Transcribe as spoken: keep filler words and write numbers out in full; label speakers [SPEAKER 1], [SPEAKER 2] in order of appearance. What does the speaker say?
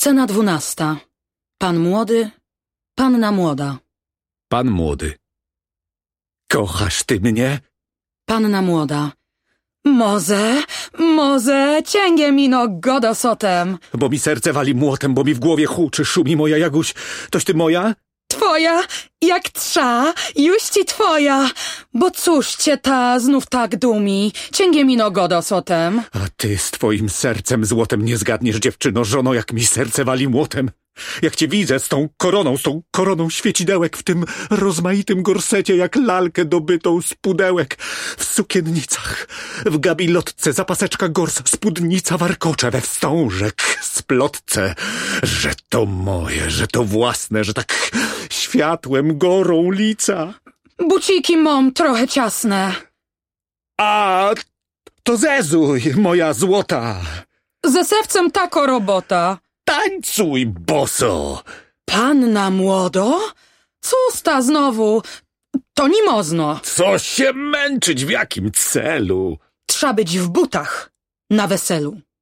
[SPEAKER 1] Scena dwunasta. Pan młody, panna młoda.
[SPEAKER 2] Pan młody. Kochasz ty mnie?
[SPEAKER 1] Panna młoda. Moze, moze, cięgie mino godosotem.
[SPEAKER 2] Bo mi serce wali młotem, bo mi w głowie huczy, szumi moja Jaguś. Toś ty moja?
[SPEAKER 1] Twoja, jak trza, już ci twoja. Bo cóż cię ta znów tak dumi, cięgie mino godosotem.
[SPEAKER 2] A ty z twoim sercem złotem nie zgadniesz, dziewczyno, żono, jak mi serce wali młotem. Jak cię widzę z tą koroną, z tą koroną świecidełek w tym rozmaitym gorsecie, jak lalkę dobytą z pudełek, w sukiennicach, w gabilotce, zapaseczka gorsa, spódnica warkocze, we wstążek, splotce, że to moje, że to własne, że tak światłem gorą lica.
[SPEAKER 1] Buciki mom trochę ciasne.
[SPEAKER 2] A to zezuj, moja złota.
[SPEAKER 1] Ze sewcem tako robota.
[SPEAKER 2] Tańcuj, boso!
[SPEAKER 1] Panna młodo? Cóż ta znowu? To nie mozno.
[SPEAKER 2] Co się męczyć, w jakim celu?
[SPEAKER 1] Trza być w butach na weselu.